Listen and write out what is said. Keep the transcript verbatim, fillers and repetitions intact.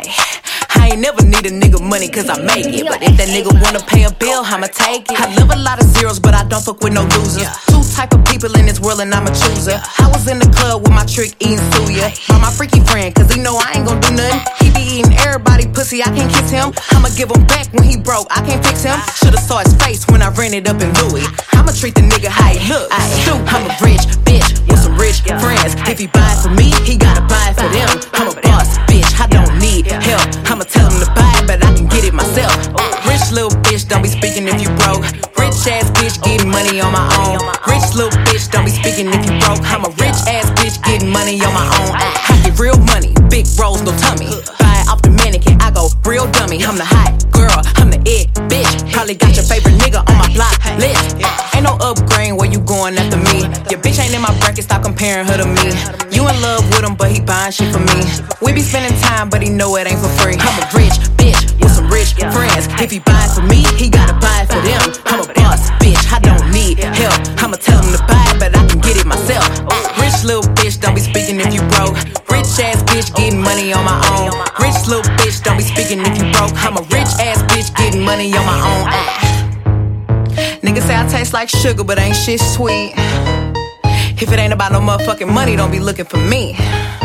Ay, I ain't never need a nigga money cause I make it. But if that nigga wanna pay a bill, I'ma take it. I love a lot of zeros, but I don't fuck with no losers. Two type of people in this world and I'm a chooser. I was in the club with my trick eating suya. By my freaky friend, cause he know I ain't gon' do nothing. He be eating everybody pussy, I can't kiss him. I'ma give him back when he broke, I can't fix him. Should've saw his face when I ran it up in Louis. I'ma treat the nigga how he look. I'm a rich bitch with some rich friends. If he buy it for me, he gotta buy it for them. I'm a boss bitch, I don't need help. I'ma tell him to buy it, but I can get it myself. Rich little bitch, don't be speaking if you broke. Rich ass bitch getting money on my own. Rich little bitch, don't be speaking if you broke. I'm a rich ass bitch getting money on my own. I get real money, big rolls, no tummy. Buy it off the mannequin, I go real dummy. I'm the hot girl, I'm the it bitch. Probably got your favorite nigga on my block list. Ain't no upgrade where you going after me. Your bitch ain't in my bracket, stop comparing her to me. You in love with him, but he buying shit for me. We be spending time, but he know it ain't for free. I'm a rich bitch with some rich friends. If he buy it for me, he gotta buy it for them. I'm a boss bitch, I don't need help. I'ma tell him to buy it, but I can get it myself. Rich little bitch, don't be speaking if you broke. Rich ass bitch getting money on my own. Rich little bitch, don't be speaking if you broke. I'm a rich ass bitch getting money on my own. Niggas say I taste like sugar, but ain't shit sweet. If it ain't about no motherfucking money, don't be looking for me.